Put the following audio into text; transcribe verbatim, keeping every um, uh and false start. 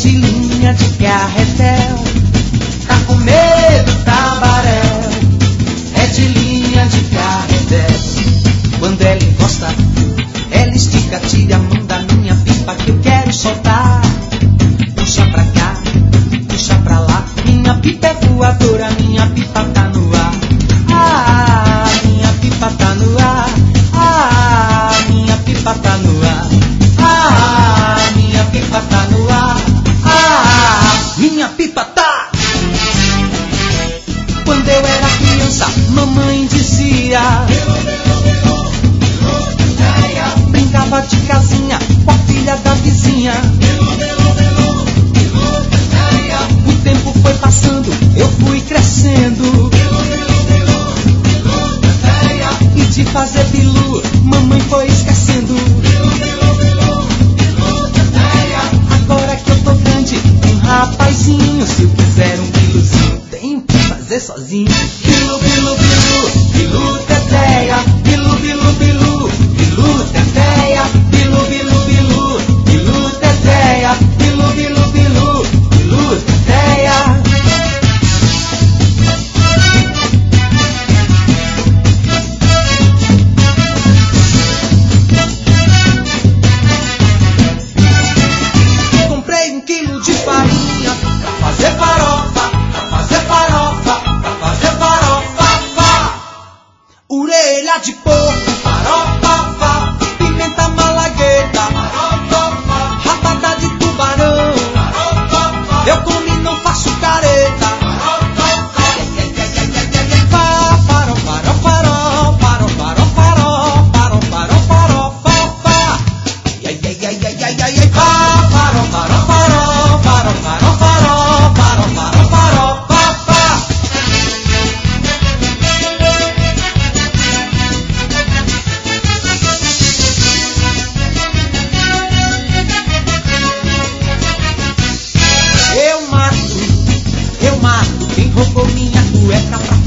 de linha de carretel, tá com medo, tabaréu. É de linha de carretel. Quando ela encosta, ela estica, tira a mão da minha pipa que eu quero soltar. Puxa pra cá, puxa pra lá. Minha pipa é voadora, minha pipa tá no ar. Ah, minha pipa tá no ar. Ah, minha pipa tá no ar. Ah, minha pipa tá no ar. Ah, minha pipa tá. Quando eu era criança, mamãe dizia: brincava de casinha com a filha da vizinha. O tempo foi passando, eu fui crescendo. E de fazer bilu, mamãe foi esquecendo. Agora que eu tô grande, um rapazinho, se eu quiser um biluzinho, tenho que fazer sozinho. Bilu, bilu, bilu, bilu, teteia. Bilu, bilu, bilu, bilu, teteia. Bilu, bilu, bilu, bilu, teteia. Bilu, bilu, bilu, bilu, teteia. Comprei um quilo de farinha pra fazer farofa, pra fazer farofa, pra fazer farofa, fa. Orelha de porco, farofa, fa. Pimenta malagueta, farofa, fa. Rabada de tubarão, farofa, fa. Eu como e não faço careta, farofa, fa. Fa, faro, faro, faro, faro, faro, faro, faro, faro, farofa, fa. Ai, ai, ai, ai, ai, ai, ai, fa, faro, faro, faro, faro, faro, faro, faro, faro, farofa, fa. Eu mato, eu mato quem roubou minha cueca pra